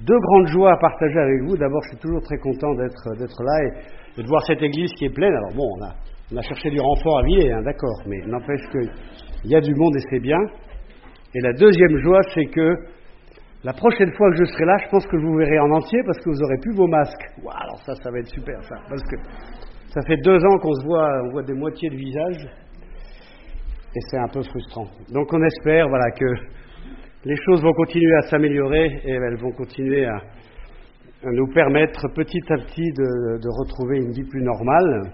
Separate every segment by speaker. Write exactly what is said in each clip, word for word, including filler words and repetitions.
Speaker 1: deux grandes joies à partager avec vous. D'abord, je suis toujours très content d'être, d'être là et, et de voir cette église qui est pleine. Alors bon, on a, on a cherché du renfort à Villers, hein, d'accord, mais n'empêche qu'il y a du monde et c'est bien. Et la deuxième joie, c'est que la prochaine fois que je serai là, je pense que je vous verrai en entier parce que vous aurez plus vos masques. Wow, alors ça, ça va être super, ça, parce que ça fait deux ans qu'on se voit, on voit des moitiés de visage et c'est un peu frustrant. Donc on espère, voilà, que les choses vont continuer à s'améliorer et elles vont continuer à, à nous permettre petit à petit de, de retrouver une vie plus normale.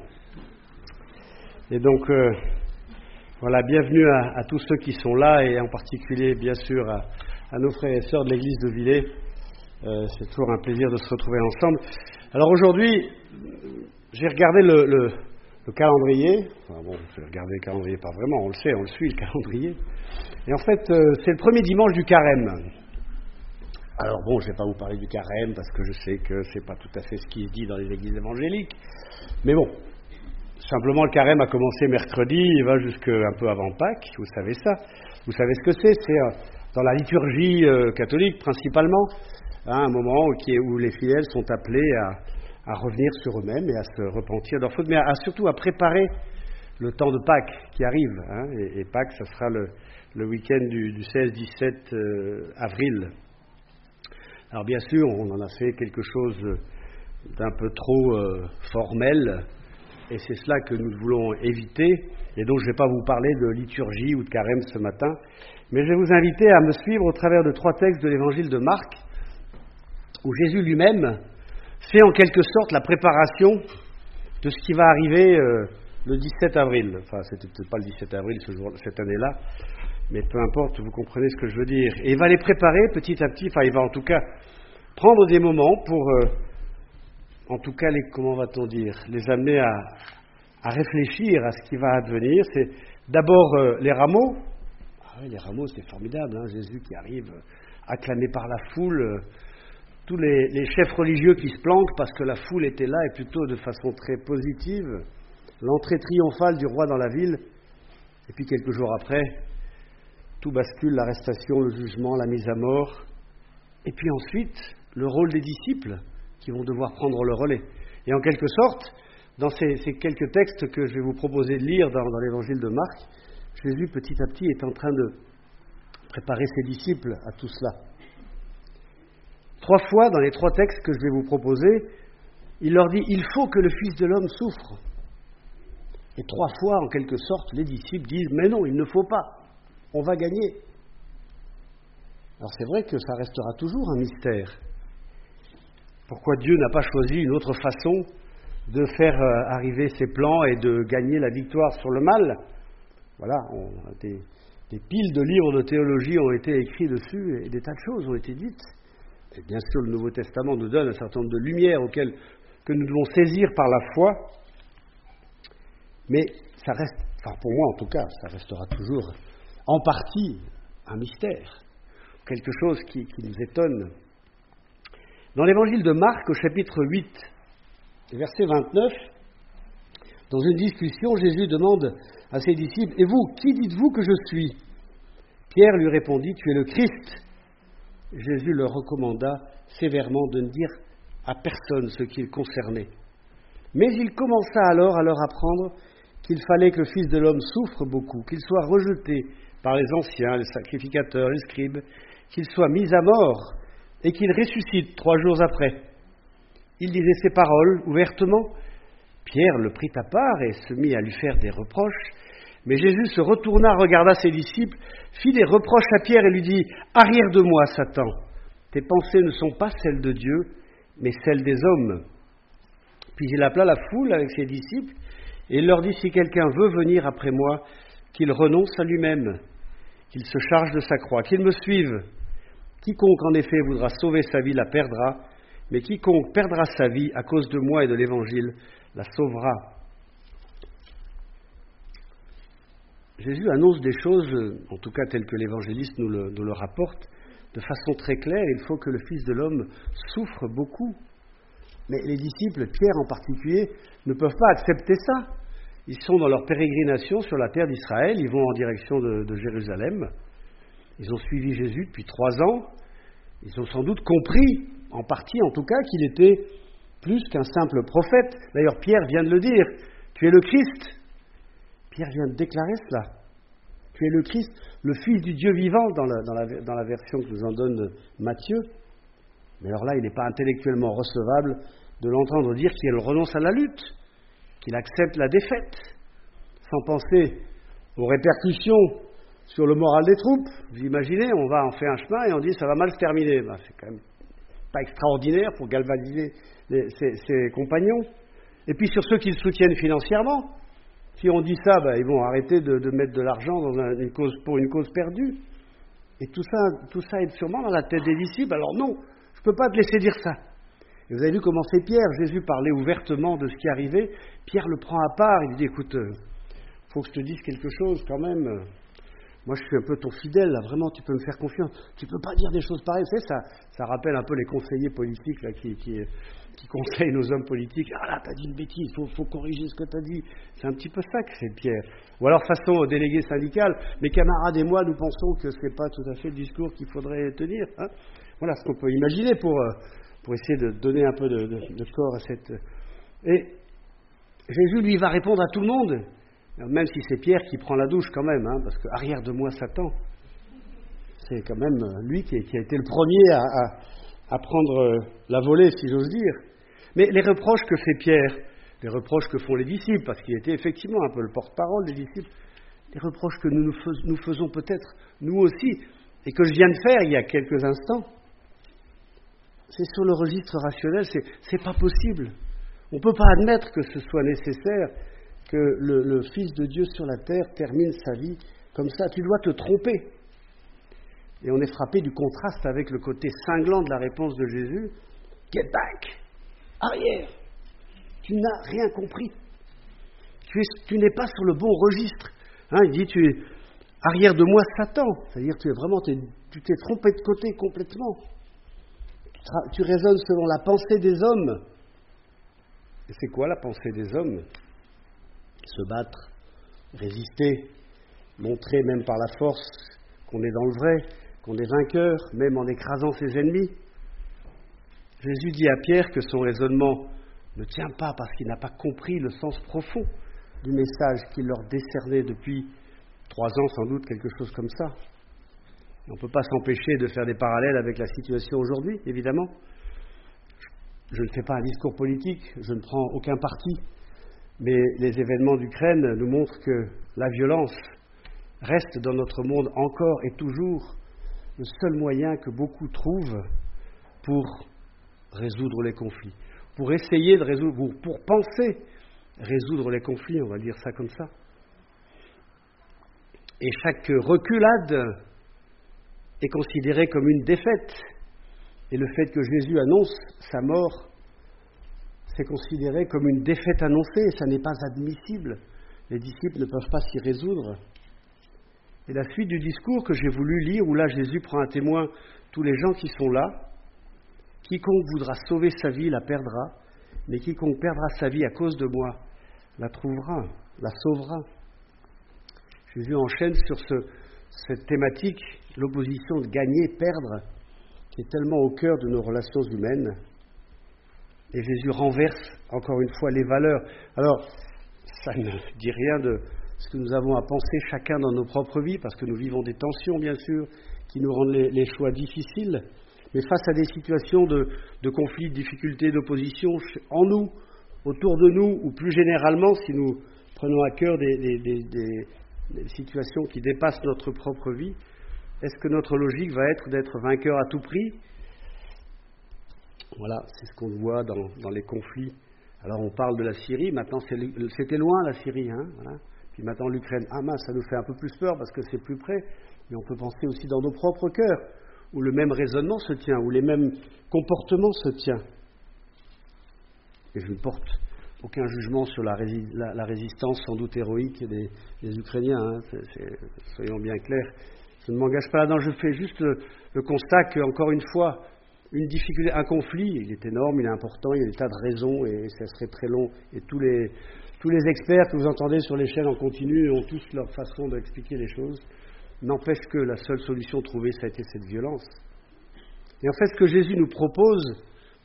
Speaker 1: Et donc, euh, voilà, bienvenue à, à tous ceux qui sont là et en particulier, bien sûr, à, à nos frères et sœurs de l'église de Villers. Euh, c'est toujours un plaisir de se retrouver ensemble. Alors aujourd'hui, j'ai regardé le, le, le calendrier. Enfin bon, j'ai regardé le calendrier, pas vraiment, on le sait, on le suit, le calendrier. Et en fait, euh, c'est le premier dimanche du carême. Alors bon, je ne vais pas vous parler du carême parce que je sais que c'est pas tout à fait ce qui se dit dans les églises évangéliques. Mais bon, simplement le carême a commencé mercredi, il va jusque un peu avant Pâques, vous savez ça. Vous savez ce que c'est, c'est euh, dans la liturgie euh, catholique principalement, hein, un moment où, qui est, où les fidèles sont appelés à, à revenir sur eux-mêmes et à se repentir de leurs fautes, mais à, à, surtout à préparer le temps de Pâques qui arrive. Hein, et, et Pâques, ça sera le, le week-end du, du seize dix-sept euh, avril. Alors bien sûr, on en a fait quelque chose d'un peu trop euh, formel, et c'est cela que nous voulons éviter. Et donc je ne vais pas vous parler de liturgie ou de carême ce matin, mais je vais vous inviter à me suivre au travers de trois textes de l'évangile de Marc, où Jésus lui-même fait en quelque sorte la préparation de ce qui va arriver euh, le dix-sept avril. Enfin, c'était peut-être pas le dix-sept avril ce jour, cette année-là, mais peu importe, vous comprenez ce que je veux dire. Et il va les préparer petit à petit, enfin il va en tout cas prendre des moments pour, euh, en tout cas, les, comment va-t-on dire, les amener à, à réfléchir à ce qui va advenir. C'est d'abord euh, les rameaux. Ah oui, les rameaux, c'est formidable, hein, Jésus qui arrive, euh, acclamé par la foule, euh, tous les, les chefs religieux qui se planquent parce que la foule était là et plutôt de façon très positive, l'entrée triomphale du roi dans la ville, et puis quelques jours après, tout bascule, l'arrestation, le jugement, la mise à mort, et puis ensuite, le rôle des disciples qui vont devoir prendre le relais. Et en quelque sorte, dans ces, ces quelques textes que je vais vous proposer de lire dans, dans l'évangile de Marc, Jésus petit à petit est en train de préparer ses disciples à tout cela. Trois fois, dans les trois textes que je vais vous proposer, il leur dit « Il faut que le Fils de l'homme souffre ». Et trois fois, en quelque sorte, les disciples disent « Mais non, il ne faut pas, on va gagner ». Alors c'est vrai que ça restera toujours un mystère. Pourquoi Dieu n'a pas choisi une autre façon de faire arriver ses plans et de gagner la victoire sur le mal? Voilà, on, des, des piles de livres de théologie ont été écrits dessus et des tas de choses ont été dites. Et bien sûr, le Nouveau Testament nous donne un certain nombre de lumières auxquelles que nous devons saisir par la foi. Mais ça reste, enfin pour moi en tout cas, ça restera toujours en partie un mystère, quelque chose qui, qui nous étonne. Dans l'évangile de Marc, au chapitre huit, verset vingt-neuf, dans une discussion, Jésus demande à ses disciples « Et vous, qui dites-vous que je suis ?» Pierre lui répondit « Tu es le Christ ». Jésus leur recommanda sévèrement de ne dire à personne ce qui le concernait. Mais il commença alors à leur apprendre qu'il fallait que le Fils de l'homme souffre beaucoup, qu'il soit rejeté par les anciens, les sacrificateurs, les scribes, qu'il soit mis à mort et qu'il ressuscite trois jours après. Il disait ces paroles ouvertement. Pierre le prit à part et se mit à lui faire des reproches. Mais Jésus se retourna, regarda ses disciples, fit des reproches à Pierre et lui dit « Arrière de moi, Satan, tes pensées ne sont pas celles de Dieu, mais celles des hommes. » Puis il appela la foule avec ses disciples et il leur dit « Si quelqu'un veut venir après moi, qu'il renonce à lui-même, qu'il se charge de sa croix, qu'il me suive. Quiconque en effet voudra sauver sa vie la perdra, mais quiconque perdra sa vie à cause de moi et de l'Évangile la sauvera. » Jésus annonce des choses, en tout cas telles que l'évangéliste nous le, nous le rapporte, de façon très claire. Il faut que le Fils de l'homme souffre beaucoup. Mais les disciples, Pierre en particulier, ne peuvent pas accepter ça. Ils sont dans leur pérégrination sur la terre d'Israël, ils vont en direction de, de Jérusalem. Ils ont suivi Jésus depuis trois ans. Ils ont sans doute compris en partie en tout cas, qu'il était plus qu'un simple prophète. D'ailleurs, Pierre vient de le dire, tu es le Christ. Pierre vient de déclarer cela. Tu es le Christ, le Fils du Dieu vivant, dans la, dans la, dans la version que nous en donne Matthieu. Mais alors là, il n'est pas intellectuellement recevable de l'entendre dire qu'il renonce à la lutte, qu'il accepte la défaite, sans penser aux répercussions sur le moral des troupes. Vous imaginez, on va en faire un chemin et on dit ça va mal se terminer. Ben, c'est quand même pas extraordinaire pour galvaniser les, ses, ses compagnons. Et puis sur ceux qui le soutiennent financièrement, si on dit ça, ben, ils vont arrêter de, de mettre de l'argent dans un, une cause, pour une cause perdue. Et tout ça, tout ça est sûrement dans la tête des disciples. Alors non, je ne peux pas te laisser dire ça. Et vous avez vu comment c'est Pierre. Jésus parlait ouvertement de ce qui arrivait. Pierre le prend à part. Il dit, écoute, il faut que je te dise quelque chose quand même. Moi, je suis un peu ton fidèle, là. Vraiment, tu peux me faire confiance. Tu ne peux pas dire des choses pareilles. Vous savez, ça, ça rappelle un peu les conseillers politiques là, qui, qui, qui conseillent nos hommes politiques. Ah là, t'as dit une bêtise, il faut, faut corriger ce que t'as dit. C'est un petit peu ça que c'est Pierre. Ou alors, façon au délégué syndical, mes camarades et moi, nous pensons que ce n'est pas tout à fait le discours qu'il faudrait tenir. Hein. Voilà ce qu'on peut imaginer pour, pour essayer de donner un peu de, de, de corps à cette... Et Jésus, lui, va répondre à tout le monde. Même si c'est Pierre qui prend la douche quand même, hein, parce que arrière de moi Satan, c'est quand même lui qui, qui a été le premier à, à, à prendre la volée, si j'ose dire. Mais les reproches que fait Pierre, les reproches que font les disciples, parce qu'il était effectivement un peu le porte-parole des disciples, les reproches que nous nous, fais, nous faisons peut-être, nous aussi, et que je viens de faire il y a quelques instants, c'est sur le registre rationnel, c'est, c'est pas possible. On ne peut pas admettre que ce soit nécessaire que le, le Fils de Dieu sur la terre termine sa vie comme ça. Tu dois te tromper. Et on est frappé du contraste avec le côté cinglant de la réponse de Jésus. Get back! Arrière! Tu n'as rien compris. Tu, es, tu n'es pas sur le bon registre. Hein, il dit, tu es arrière de moi Satan. C'est-à-dire que tu es vraiment, tu, tu t'es trompé de côté complètement. Tu, tra- tu raisonnes selon la pensée des hommes. Et c'est quoi la pensée des hommes? Se battre, résister, montrer même par la force qu'on est dans le vrai, qu'on est vainqueur, même en écrasant ses ennemis. Jésus dit à Pierre que son raisonnement ne tient pas parce qu'il n'a pas compris le sens profond du message qu'il leur décernait depuis trois ans, sans doute, quelque chose comme ça. On ne peut pas s'empêcher de faire des parallèles avec la situation aujourd'hui, évidemment. Je ne fais pas un discours politique, je ne prends aucun parti. Mais les événements d'Ukraine nous montrent que la violence reste dans notre monde encore et toujours le seul moyen que beaucoup trouvent pour résoudre les conflits, pour essayer de résoudre, ou pour penser résoudre les conflits, on va dire ça comme ça. Et chaque reculade est considérée comme une défaite. Et le fait que Jésus annonce sa mort, c'est considéré comme une défaite annoncée, et ça n'est pas admissible. Les disciples ne peuvent pas s'y résoudre. Et la suite du discours que j'ai voulu lire, où là Jésus prend à témoin tous les gens qui sont là, quiconque voudra sauver sa vie la perdra, mais quiconque perdra sa vie à cause de moi la trouvera, la sauvera. Jésus enchaîne sur ce, cette thématique, l'opposition de gagner-perdre, qui est tellement au cœur de nos relations humaines. Et Jésus renverse encore une fois les valeurs. Alors, ça ne dit rien de ce que nous avons à penser chacun dans nos propres vies, parce que nous vivons des tensions, bien sûr, qui nous rendent les, les choix difficiles. Mais face à des situations de, de conflits, de difficultés, d'opposition en nous, autour de nous, ou plus généralement, si nous prenons à cœur des, des, des, des, des situations qui dépassent notre propre vie, est-ce que notre logique va être d'être vainqueur à tout prix ? Voilà, c'est ce qu'on voit dans, dans les conflits. Alors on parle de la Syrie, maintenant c'est, c'était loin la Syrie, hein, voilà. Puis maintenant l'Ukraine, ah mince, ça nous fait un peu plus peur parce que c'est plus près, mais on peut penser aussi dans nos propres cœurs, où le même raisonnement se tient, où les mêmes comportements se tiennent. Et je ne porte aucun jugement sur la, rési- la, la résistance sans doute héroïque des, des Ukrainiens, hein, c'est, c'est, soyons bien clairs. Je ne m'engage pas là-dedans, je fais juste le, le constat qu'encore une fois, une difficulté, un conflit, il est énorme, il est important, il y a des tas de raisons et ça serait très long. Et tous les, tous les experts que vous entendez sur les chaînes en continu ont tous leur façon d'expliquer les choses. N'empêche que la seule solution trouvée, ça a été cette violence. Et en fait, ce que Jésus nous propose,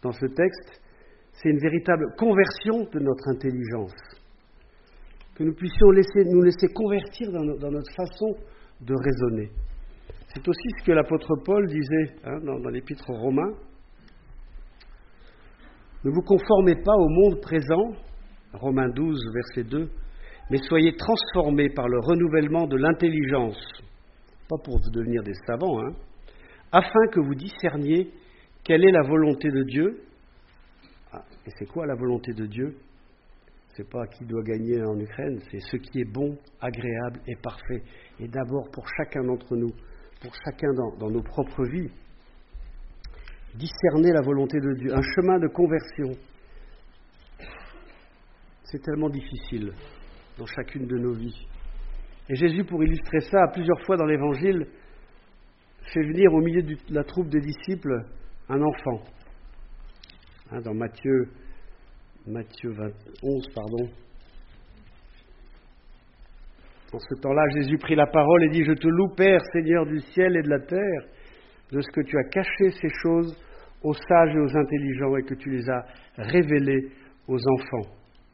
Speaker 1: dans ce texte, c'est une véritable conversion de notre intelligence. Que nous puissions laisser, nous laisser convertir dans, no, dans notre façon de raisonner. C'est aussi ce que l'apôtre Paul disait hein, dans, dans l'épître aux Romains. Ne vous conformez pas au monde présent, Romains douze, verset deux, mais soyez transformés par le renouvellement de l'intelligence, pas pour devenir des savants, hein, afin que vous discerniez quelle est la volonté de Dieu. Ah, et c'est quoi la volonté de Dieu ? C'est pas qui doit gagner en Ukraine, c'est ce qui est bon, agréable et parfait. Et d'abord pour chacun d'entre nous, pour chacun dans, dans nos propres vies. Discerner la volonté de Dieu, un chemin de conversion. C'est tellement difficile dans chacune de nos vies. Et Jésus, pour illustrer ça, a plusieurs fois dans l'Évangile, fait venir au milieu de la troupe des disciples un enfant. Hein, dans Matthieu, Matthieu vingt, onze, pardon. En ce temps-là, Jésus prit la parole et dit « Je te loue, Père, Seigneur du ciel et de la terre, de ce que tu as caché ces choses aux sages et aux intelligents et que tu les as révélées aux enfants. »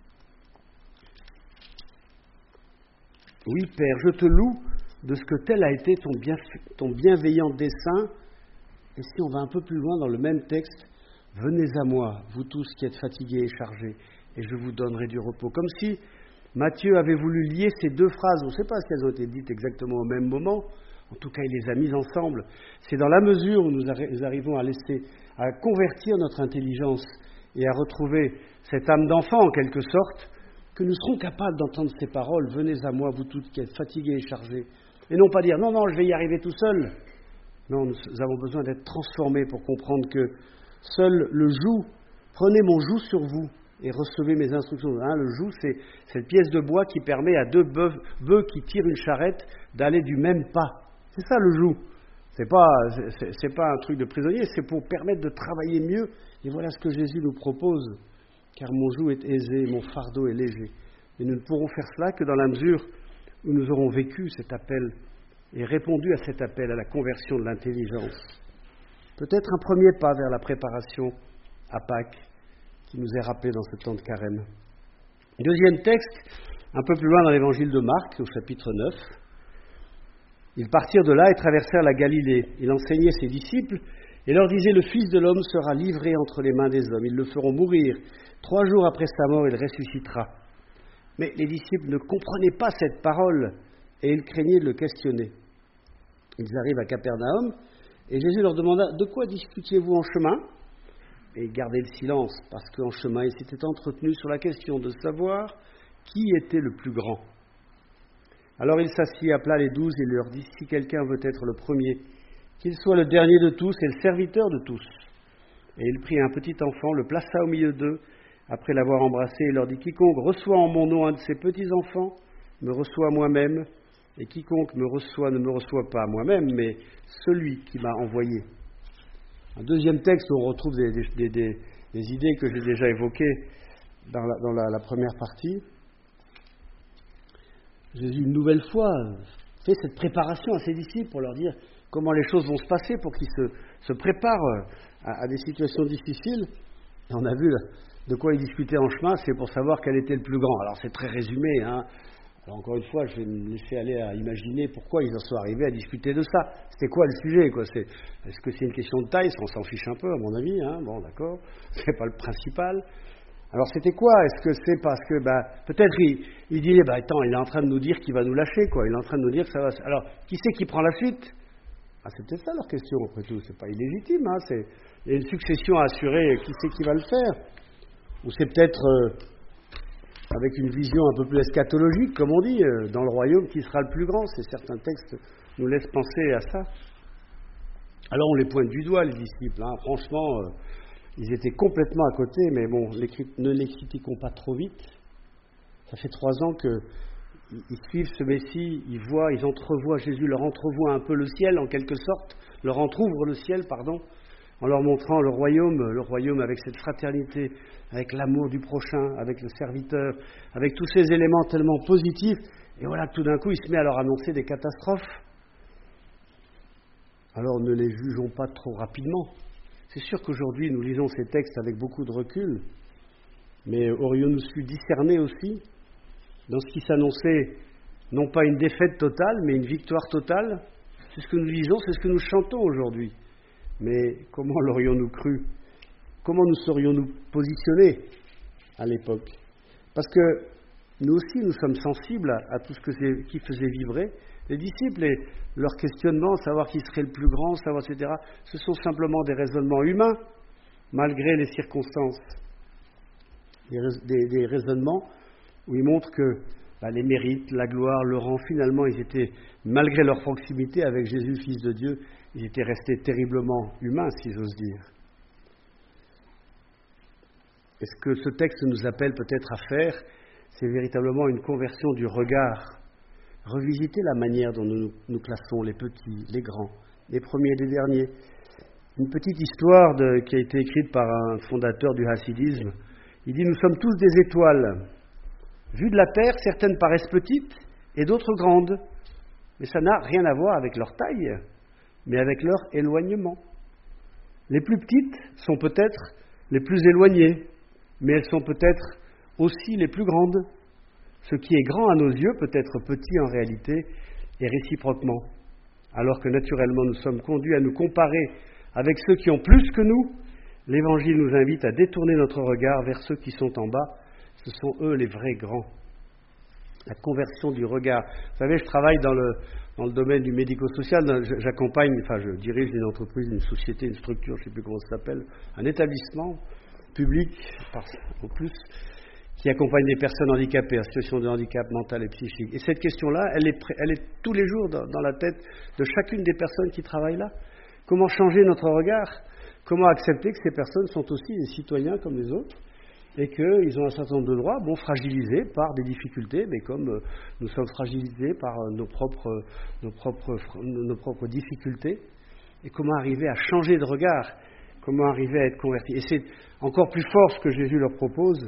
Speaker 1: Oui, Père, je te loue de ce que tel a été ton, bien, ton bienveillant dessein. Et si on va un peu plus loin dans le même texte, « Venez à moi, vous tous qui êtes fatigués et chargés, et je vous donnerai du repos. » Comme si Matthieu avait voulu lier ces deux phrases. On ne sait pas si elles ont été dites exactement au même moment. En tout cas, il les a mises ensemble. C'est dans la mesure où nous arrivons à laisser, à convertir notre intelligence et à retrouver cette âme d'enfant, en quelque sorte, que nous serons capables d'entendre ces paroles. « Venez à moi, vous tous qui êtes fatigués et chargés. » Et non pas dire « Non, non, je vais y arriver tout seul. » Non, nous avons besoin d'être transformés pour comprendre que seul le joug, prenez mon joug sur vous et recevez mes instructions. Hein, le joug, c'est cette pièce de bois qui permet à deux bœufs, bœufs qui tirent une charrette d'aller du même pas. C'est ça le joug. C'est pas, c'est, c'est pas un truc de prisonnier, c'est pour permettre de travailler mieux. Et voilà ce que Jésus nous propose. Car mon joug est aisé, mon fardeau est léger. Et nous ne pourrons faire cela que dans la mesure où nous aurons vécu cet appel et répondu à cet appel à la conversion de l'intelligence. Peut-être un premier pas vers la préparation à Pâques qui nous est rappelé dans ce temps de carême. Deuxième texte, un peu plus loin dans l'évangile de Marc, au chapitre neuf. Ils partirent de là et traversèrent la Galilée. Il enseignait ses disciples et leur disait « Le Fils de l'homme sera livré entre les mains des hommes. Ils le feront mourir. Trois jours après sa mort, il ressuscitera. » Mais les disciples ne comprenaient pas cette parole et ils craignaient de le questionner. Ils arrivent à Capernaum et Jésus leur demanda « De quoi discutiez-vous en chemin ?» Et ils gardaient le silence parce qu'en chemin, ils s'étaient entretenus sur la question de savoir qui était le plus grand. Alors il s'assit, appela les douze et leur dit « Si quelqu'un veut être le premier, qu'il soit le dernier de tous et le serviteur de tous. » Et il prit un petit enfant, le plaça au milieu d'eux, après l'avoir embrassé, et leur dit « Quiconque reçoit en mon nom un de ces petits-enfants, me reçoit moi-même, et quiconque me reçoit ne me reçoit pas moi-même, mais celui qui m'a envoyé. » Un deuxième texte où on retrouve des, des, des, des idées que j'ai déjà évoquées dans la, dans la, la première partie. Jésus, une nouvelle fois, fait cette préparation à ses disciples pour leur dire comment les choses vont se passer pour qu'ils se, se préparent à, à des situations difficiles. Et on a vu de quoi ils discutaient en chemin, c'est pour savoir quel était le plus grand. Alors c'est très résumé, hein. Alors encore une fois, je vais me laisser aller à imaginer pourquoi ils en sont arrivés à discuter de ça. C'était quoi le sujet, quoi ? C'est, est-ce que c'est une question de taille ? On s'en fiche un peu, à mon avis, hein. Bon, d'accord, c'est pas le principal. Alors c'était quoi ? Est-ce que c'est parce que, bah, peut-être il, il dit, bah, attends, il est en train de nous dire qu'il va nous lâcher, quoi. Il est en train de nous dire que ça va. Alors, qui c'est qui prend la suite ? Ah, c'est peut-être ça leur question, après tout. C'est pas illégitime, hein. C'est, il y a une succession à assurer. Qui c'est qui va le faire ? Ou c'est peut-être euh, avec une vision un peu plus eschatologique, comme on dit, euh, dans le royaume, qui sera le plus grand. C'est certains textes nous laissent penser à ça. Alors on les pointe du doigt, les disciples. Hein. Franchement. Euh, Ils étaient complètement à côté, mais bon, ne les critiquons pas trop vite. Ça fait trois ans qu'ils suivent ce Messie, ils voient, ils entrevoient, Jésus leur entrevoit un peu le ciel, en quelque sorte, leur entrouvre le ciel, pardon, en leur montrant le royaume, le royaume avec cette fraternité, avec l'amour du prochain, avec le serviteur, avec tous ces éléments tellement positifs. Et voilà, tout d'un coup, il se met à leur annoncer des catastrophes. Alors ne les jugeons pas trop rapidement. C'est sûr qu'aujourd'hui, nous lisons ces textes avec beaucoup de recul, mais aurions-nous su discerner aussi dans ce qui s'annonçait, non pas une défaite totale, mais une victoire totale? C'est ce que nous lisons, c'est ce que nous chantons aujourd'hui. Mais comment l'aurions-nous cru? Comment nous serions-nous positionnés à l'époque? Parce que nous aussi, nous sommes sensibles à, à tout ce que c'est, qui faisait vibrer les disciples et leurs questionnements, savoir qui serait le plus grand, savoir, et cetera. Ce sont simplement des raisonnements humains, malgré les circonstances. Des, des, des raisonnements où ils montrent que bah, les mérites, la gloire, le rang, finalement, ils étaient, malgré leur proximité avec Jésus, Fils de Dieu, ils étaient restés terriblement humains, si j'ose dire. Et ce que ce texte nous appelle peut-être à faire, c'est véritablement une conversion du regard. Revisiter la manière dont nous nous classons, les petits, les grands, les premiers et les derniers. Une petite histoire de, qui a été écrite par un fondateur du hassidisme. Il dit « Nous sommes tous des étoiles. Vues de la terre, certaines paraissent petites et d'autres grandes. Mais ça n'a rien à voir avec leur taille, mais avec leur éloignement. Les plus petites sont peut-être les plus éloignées, mais elles sont peut-être aussi les plus grandes. Ce qui est grand à nos yeux peut être petit en réalité et réciproquement. Alors que naturellement nous sommes conduits à nous comparer avec ceux qui ont plus que nous, l'Évangile nous invite à détourner notre regard vers ceux qui sont en bas. Ce sont eux les vrais grands. La conversion du regard. Vous savez, je travaille dans le, dans le domaine du médico-social. J'accompagne, enfin je dirige une entreprise, une société, une structure, je ne sais plus comment ça s'appelle, un établissement public, au plus, qui accompagne des personnes handicapées, en situation de handicap mental et psychique. Et cette question-là, elle est, elle est tous les jours dans, dans la tête de chacune des personnes qui travaillent là. Comment changer notre regard? Comment accepter que ces personnes sont aussi des citoyens comme les autres et qu'ils ont un certain nombre de droits, bon, fragilisés par des difficultés, mais comme euh, nous sommes fragilisés par euh, nos, propres, nos, propres, nos propres difficultés. Et comment arriver à changer de regard? Comment arriver à être converti? Et c'est encore plus fort ce que Jésus leur propose.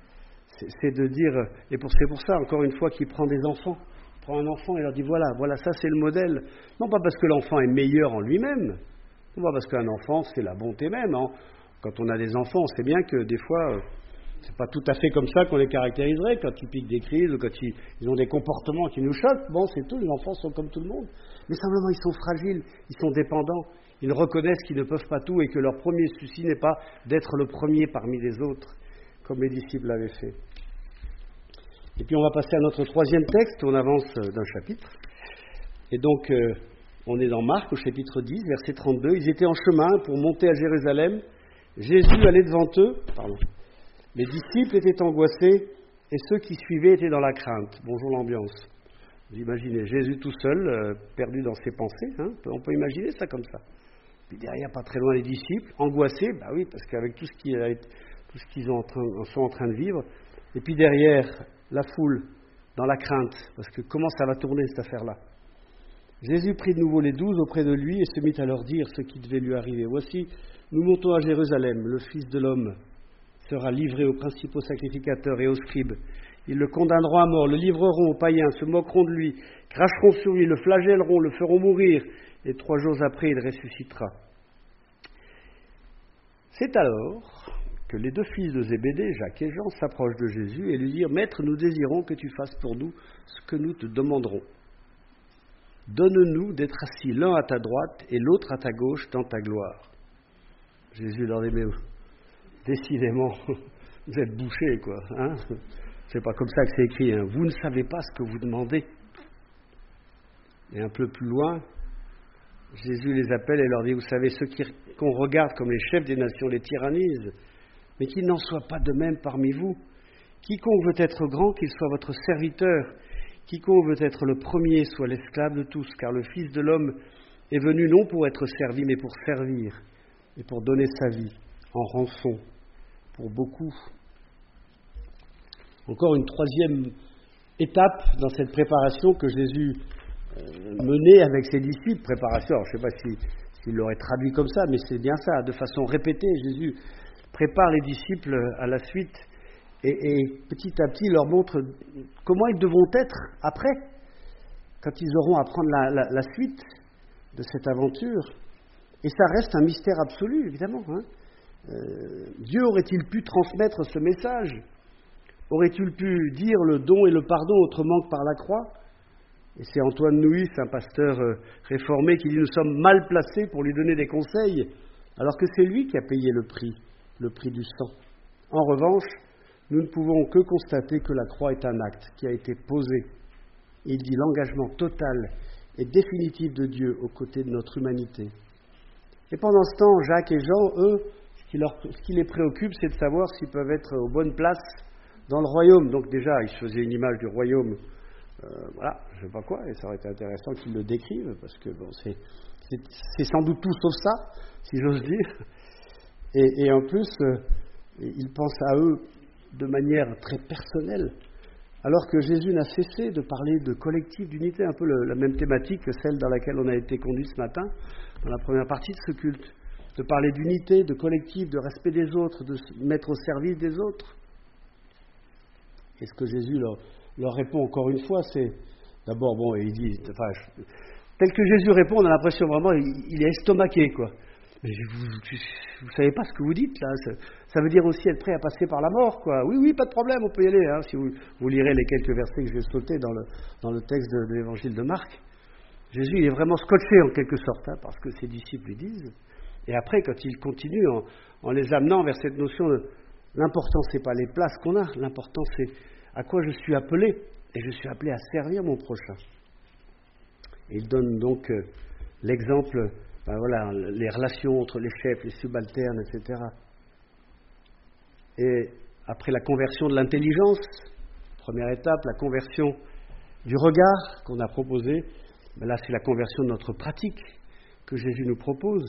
Speaker 1: C'est de dire, et pour, c'est pour ça, encore une fois, qu'il prend des enfants. Il prend un enfant et leur dit, voilà, voilà, ça c'est le modèle. Non pas parce que l'enfant est meilleur en lui-même, non pas parce qu'un enfant c'est la bonté même. Hein. Quand on a des enfants, on sait bien que des fois, euh, c'est pas tout à fait comme ça qu'on les caractériserait, quand ils piquent des crises, ou quand ils, ils ont des comportements qui nous choquent. Bon, c'est tout, les enfants sont comme tout le monde. Mais simplement, ils sont fragiles, ils sont dépendants. Ils reconnaissent qu'ils ne peuvent pas tout et que leur premier souci n'est pas d'être le premier parmi les autres, comme les disciples l'avaient fait. Et puis on va passer à notre troisième texte, on avance d'un chapitre. Et donc, euh, on est dans Marc, au chapitre dix, verset trente-deux. Ils étaient en chemin pour monter à Jérusalem. Jésus allait devant eux. Pardon. Les disciples étaient angoissés et ceux qui suivaient étaient dans la crainte. Bonjour l'ambiance. Vous imaginez Jésus tout seul, euh, perdu dans ses pensées. Hein, on peut imaginer ça comme ça. Puis derrière, pas très loin, les disciples, angoissés. Bah oui, parce qu'avec tout ce qui a été, tout ce qu'ils ont en train, sont en train de vivre. Et puis derrière, la foule, dans la crainte, parce que comment ça va tourner cette affaire-là? Jésus prit de nouveau les douze auprès de lui et se mit à leur dire ce qui devait lui arriver. Voici, nous montons à Jérusalem, le Fils de l'homme sera livré aux principaux sacrificateurs et aux scribes. Ils le condamneront à mort, le livreront aux païens, se moqueront de lui, cracheront sur lui, le flagelleront, le feront mourir, et trois jours après il ressuscitera. C'est alors que les deux fils de Zébédée, Jacques et Jean, s'approchent de Jésus et lui dirent « Maître, nous désirons que tu fasses pour nous ce que nous te demanderons. Donne-nous d'être assis l'un à ta droite et l'autre à ta gauche dans ta gloire. » Jésus leur dit « Mais décidément, vous êtes bouchés, quoi. Hein, c'est pas comme ça que c'est écrit. Hein. Vous ne savez pas ce que vous demandez. » Et un peu plus loin, Jésus les appelle et leur dit « Vous savez, ceux qui, qu'on regarde comme les chefs des nations les tyrannisent, mais qu'il n'en soit pas de même parmi vous. Quiconque veut être grand, qu'il soit votre serviteur. Quiconque veut être le premier, soit l'esclave de tous, car le Fils de l'homme est venu non pour être servi, mais pour servir, et pour donner sa vie en rançon pour beaucoup. » Encore une troisième étape dans cette préparation que Jésus menait avec ses disciples. Préparation, alors je ne sais pas si, s'il l'aurait traduit comme ça, mais c'est bien ça, de façon répétée. Jésus prépare les disciples à la suite et, et petit à petit leur montre comment ils devront être après, quand ils auront à prendre la, la, la suite de cette aventure. Et ça reste un mystère absolu, évidemment. Hein. Euh, Dieu aurait-il pu transmettre ce message? Aurait-il pu dire le don et le pardon autrement que par la croix? Et c'est Antoine Nouis, un pasteur euh, réformé, qui dit « Nous sommes mal placés pour lui donner des conseils, alors que c'est lui qui a payé le prix, le prix du sang. » En revanche, nous ne pouvons que constater que la croix est un acte qui a été posé. Il dit l'engagement total et définitif de Dieu aux côtés de notre humanité. Et pendant ce temps, Jacques et Jean, eux, ce qui, leur, ce qui les préoccupe, c'est de savoir s'ils peuvent être aux bonnes places dans le royaume. Donc déjà, ils se faisaient une image du royaume, euh, voilà, je ne sais pas quoi, et ça aurait été intéressant qu'ils le décrivent, parce que bon, c'est, c'est, c'est sans doute tout sauf ça, si j'ose dire. Et, et en plus, euh, ils pensent à eux de manière très personnelle, alors que Jésus n'a cessé de parler de collectif, d'unité, un peu le, la même thématique que celle dans laquelle on a été conduit ce matin, dans la première partie de ce culte, de parler d'unité, de collectif, de respect des autres, de se mettre au service des autres. Et ce que Jésus leur, leur répond encore une fois, c'est d'abord, bon, il dit, enfin, je, tel que Jésus répond, on a l'impression vraiment, il, il est estomaqué, quoi. Mais vous ne savez pas ce que vous dites, là. Ça, ça veut dire aussi être prêt à passer par la mort, quoi. Oui, oui, pas de problème, on peut y aller, hein, si vous, vous lirez les quelques versets que je vais sauter dans le, dans le texte de, de l'évangile de Marc. Jésus, il est vraiment scotché, en quelque sorte, hein, parce que ses disciples lui disent. Et après, quand il continue en, en les amenant vers cette notion de l'important, ce n'est pas les places qu'on a, l'important, c'est à quoi je suis appelé, et je suis appelé à servir mon prochain. Et il donne donc euh, l'exemple, ben voilà, les relations entre les chefs, les subalternes, et cetera. Et après la conversion de l'intelligence, première étape, la conversion du regard qu'on a proposé, ben là c'est la conversion de notre pratique que Jésus nous propose.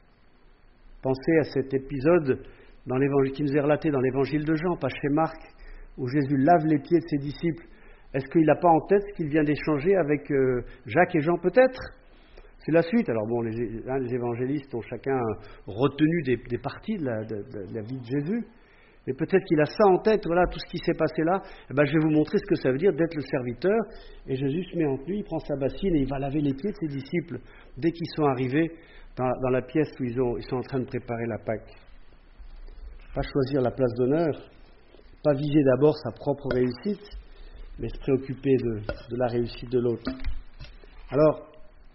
Speaker 1: Pensez à cet épisode dans l'évangile, qui nous est relaté dans l'évangile de Jean, pas chez Marc, où Jésus lave les pieds de ses disciples. Est-ce qu'il n'a pas en tête ce qu'il vient d'échanger avec euh, Jacques et Jean, peut-être? C'est la suite. Alors bon, les, hein, les évangélistes ont chacun retenu des, des parties de la, de, de la vie de Jésus, mais peut-être qu'il a ça en tête, voilà, tout ce qui s'est passé là. Eh ben, je vais vous montrer ce que ça veut dire d'être le serviteur. Et Jésus se met entre lui, il prend sa bassine et il va laver les pieds de ses disciples dès qu'ils sont arrivés dans, dans la pièce où ils, ont, ils sont en train de préparer la Pâque. Pas choisir la place d'honneur, pas viser d'abord sa propre réussite, mais se préoccuper de, de la réussite de l'autre. Alors,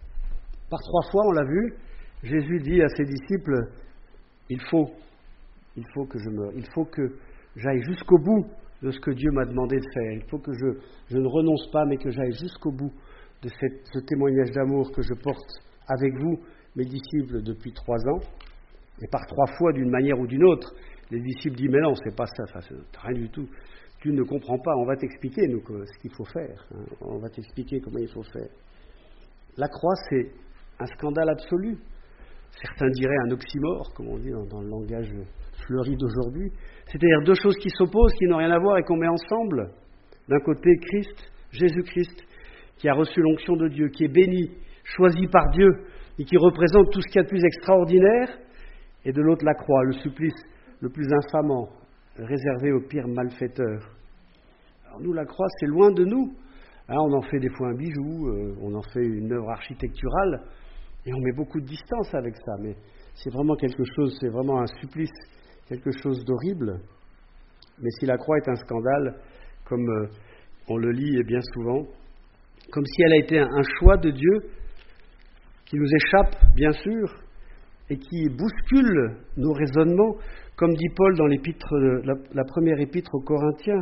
Speaker 1: par trois fois, on l'a vu, Jésus dit à ses disciples, il faut, il faut que je me, il faut que j'aille jusqu'au bout de ce que Dieu m'a demandé de faire. Il faut que je, je ne renonce pas, mais que j'aille jusqu'au bout de cette, ce témoignage d'amour que je porte avec vous, mes disciples, depuis trois ans. Et par trois fois, d'une manière ou d'une autre, les disciples disent, mais non, c'est pas ça, ça c'est rien du tout. Tu ne comprends pas, on va t'expliquer, nous, ce qu'il faut faire. Hein. On va t'expliquer comment il faut faire. La croix, c'est un scandale absolu. Certains diraient un oxymore, comme on dit dans, dans le langage fleuri d'aujourd'hui. C'est-à-dire deux choses qui s'opposent, qui n'ont rien à voir et qu'on met ensemble. D'un côté, Christ, Jésus-Christ, qui a reçu l'onction de Dieu, qui est béni, choisi par Dieu, et qui représente tout ce qu'il y a de plus extraordinaire. Et de l'autre, la croix, le supplice le plus infamant, réservé aux pires malfaiteurs. Alors nous, la croix, c'est loin de nous. Hein, on en fait des fois un bijou, euh, on en fait une œuvre architecturale, et on met beaucoup de distance avec ça. Mais c'est vraiment quelque chose, c'est vraiment un supplice, quelque chose d'horrible. Mais si la croix est un scandale, comme euh, on le lit et bien souvent, comme si elle a été un, un choix de Dieu qui nous échappe, bien sûr, et qui bouscule nos raisonnements, comme dit Paul dans l'épître, la, la première épître aux Corinthiens,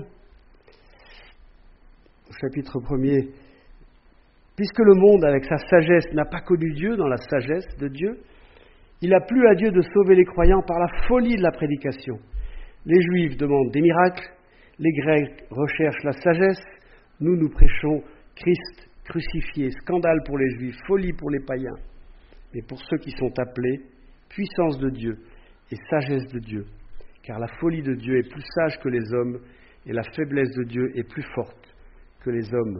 Speaker 1: au chapitre premier. Puisque le monde, avec sa sagesse, n'a pas connu Dieu dans la sagesse de Dieu, il a plu à Dieu de sauver les croyants par la folie de la prédication. Les Juifs demandent des miracles, les Grecs recherchent la sagesse, nous, nous prêchons Christ crucifié, scandale pour les Juifs, folie pour les païens. Mais pour ceux qui sont appelés, puissance de Dieu et sagesse de Dieu, car la folie de Dieu est plus sage que les hommes, et la faiblesse de Dieu est plus forte que les hommes.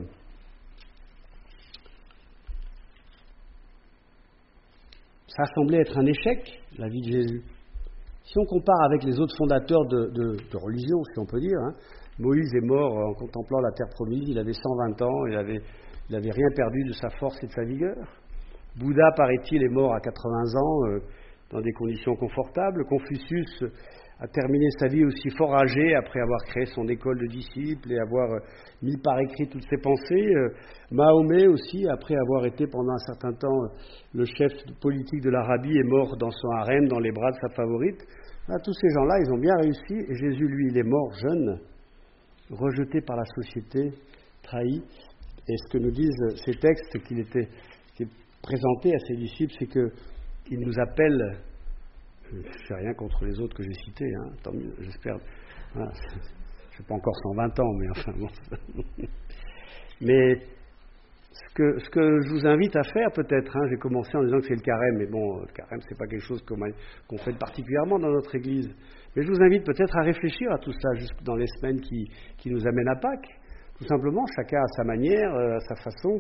Speaker 1: Ça a semblé être un échec, la vie de Jésus. Si on compare avec les autres fondateurs de, de, de religion, si on peut dire, hein, Moïse est mort en contemplant la terre promise, il avait cent vingt ans, il avait, il avait rien perdu de sa force et de sa vigueur. Bouddha, paraît-il, est mort à quatre-vingts ans, euh, dans des conditions confortables. Confucius a terminé sa vie aussi fort âgé après avoir créé son école de disciples et avoir euh, mis par écrit toutes ses pensées. Euh, Mahomet aussi, après avoir été pendant un certain temps euh, le chef politique de l'Arabie, est mort dans son harem, dans les bras de sa favorite. Là, tous ces gens-là, ils ont bien réussi, et Jésus, lui, il est mort jeune, rejeté par la société, trahi. Et ce que nous disent ces textes qu'il était qui est présenté à ses disciples, c'est qu'il nous appelle, je ne fais rien contre les autres que j'ai cités, hein, tant mieux, j'espère, voilà, je n'ai pas encore cent vingt ans, mais enfin bon. Mais ce que, ce que je vous invite à faire peut-être, hein, j'ai commencé en disant que c'est le carême, mais bon, le carême c'est pas quelque chose qu'on, qu'on fait particulièrement dans notre Église, mais je vous invite peut-être à réfléchir à tout ça jusque dans les semaines qui, qui nous amènent à Pâques, tout simplement, chacun à sa manière, à sa façon.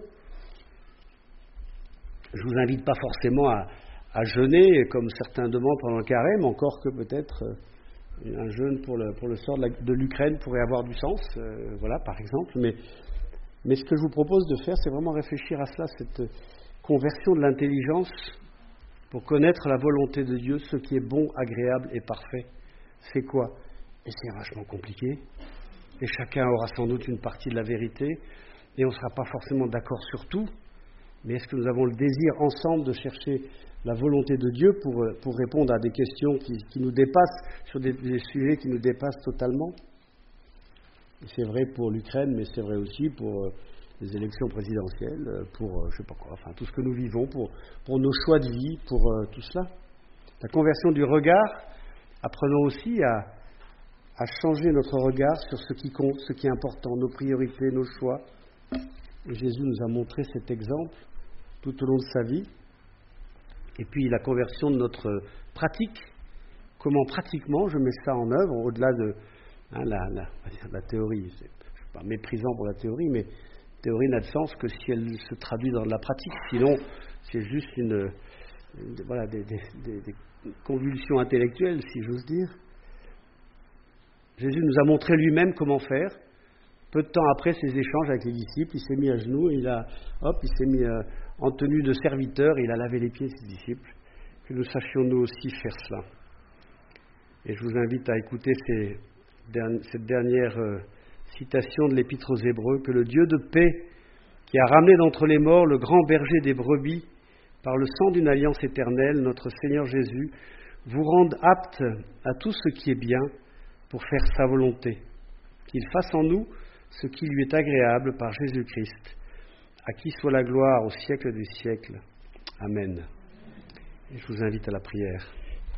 Speaker 1: Je ne vous invite pas forcément à, à jeûner, comme certains demandent pendant le carême, encore que peut-être euh, un jeûne pour le, pour le sort de, la, de l'Ukraine pourrait avoir du sens, euh, voilà, par exemple. Mais, mais ce que je vous propose de faire, c'est vraiment réfléchir à cela, cette conversion de l'intelligence pour connaître la volonté de Dieu, ce qui est bon, agréable et parfait. C'est quoi? Et c'est vachement compliqué. Et chacun aura sans doute une partie de la vérité, et on ne sera pas forcément d'accord sur tout. Mais est-ce que nous avons le désir ensemble de chercher la volonté de Dieu pour, pour répondre à des questions qui, qui nous dépassent, sur des, des sujets qui nous dépassent totalement? Et c'est vrai pour l'Ukraine, mais c'est vrai aussi pour euh, les élections présidentielles, pour euh, je sais pas quoi, enfin tout ce que nous vivons, pour, pour nos choix de vie, pour euh, tout cela. La conversion du regard, apprenons aussi à, à changer notre regard sur ce qui compte, ce qui est important, nos priorités, nos choix. Et Jésus nous a montré cet exemple tout au long de sa vie. Et puis la conversion de notre pratique, comment pratiquement je mets ça en œuvre, au-delà de hein, la, la, la théorie. C'est, je ne suis pas méprisant pour la théorie, mais la théorie n'a de sens que si elle se traduit dans la pratique. Sinon, c'est juste une, une, voilà, des, des, des, des convulsions intellectuelles, si j'ose dire. Jésus nous a montré lui-même comment faire. Peu de temps après ces échanges avec les disciples, il s'est mis à genoux, et il a, hop, il s'est mis euh, en tenue de serviteur, et il a lavé les pieds de ses disciples. Que nous sachions nous aussi faire cela. Et je vous invite à écouter ces, cette dernière euh, citation de l'Épître aux Hébreux, que le Dieu de paix, qui a ramené d'entre les morts le grand berger des brebis, par le sang d'une alliance éternelle, notre Seigneur Jésus, vous rende apte à tout ce qui est bien pour faire sa volonté. Qu'il fasse en nous ce qui lui est agréable par Jésus-Christ, à qui soit la gloire au siècle des siècles. Amen. Et je vous invite à la prière.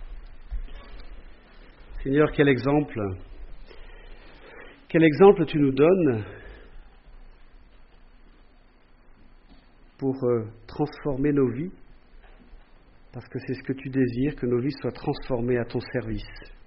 Speaker 1: Seigneur, quel exemple, quel exemple tu nous donnes pour euh, transformer nos vies, parce que c'est ce que tu désires, que nos vies soient transformées à ton service.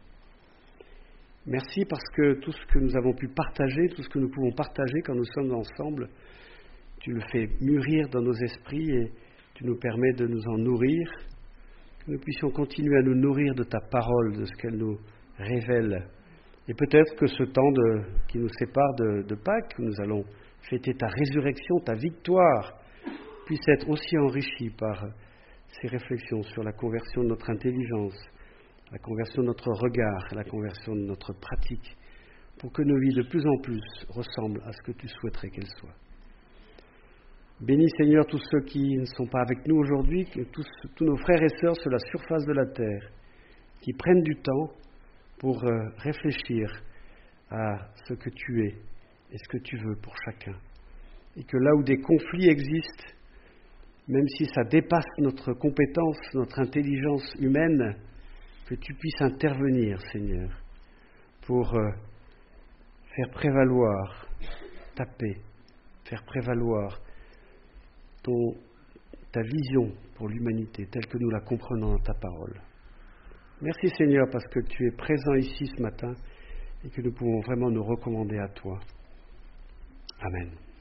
Speaker 1: Merci parce que tout ce que nous avons pu partager, tout ce que nous pouvons partager quand nous sommes ensemble, tu le fais mûrir dans nos esprits et tu nous permets de nous en nourrir, que nous puissions continuer à nous nourrir de ta parole, de ce qu'elle nous révèle. Et peut-être que ce temps de, qui nous sépare de, de Pâques, où nous allons fêter ta résurrection, ta victoire, puisse être aussi enrichi par ces réflexions sur la conversion de notre intelligence, la conversion de notre regard, la conversion de notre pratique, pour que nos vies de plus en plus ressemblent à ce que tu souhaiterais qu'elles soient. Bénis Seigneur tous ceux qui ne sont pas avec nous aujourd'hui, tous, tous nos frères et sœurs sur la surface de la terre, qui prennent du temps pour euh, réfléchir à ce que tu es et ce que tu veux pour chacun. Et que là où des conflits existent, même si ça dépasse notre compétence, notre intelligence humaine, que tu puisses intervenir, Seigneur, pour euh, faire prévaloir ta paix, faire prévaloir ton, ta vision pour l'humanité, telle que nous la comprenons dans ta parole. Merci, Seigneur, parce que tu es présent ici ce matin et que nous pouvons vraiment nous recommander à toi. Amen.